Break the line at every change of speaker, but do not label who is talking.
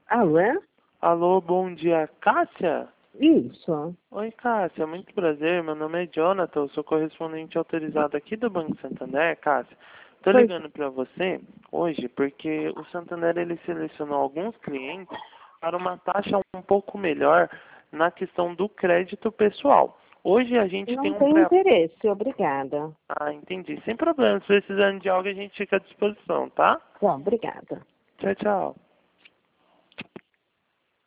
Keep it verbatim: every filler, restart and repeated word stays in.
Alô, é?
Alô, bom dia, Cássia?
Isso.
Oi, Cássia, muito prazer. Meu nome é Jonathan, eu sou correspondente autorizado aqui do Banco Santander, Cássia. Tô
Pois,
ligando para você hoje porque o Santander ele selecionou alguns clientes para uma taxa um pouco melhor na questão do crédito pessoal. Hoje a gente tem
não
um
tenho
pré...
interesse, obrigada.
Ah, entendi. Sem problema, se precisando de algo a gente fica à disposição, tá?
Bom, obrigada.
Tchau, tchau.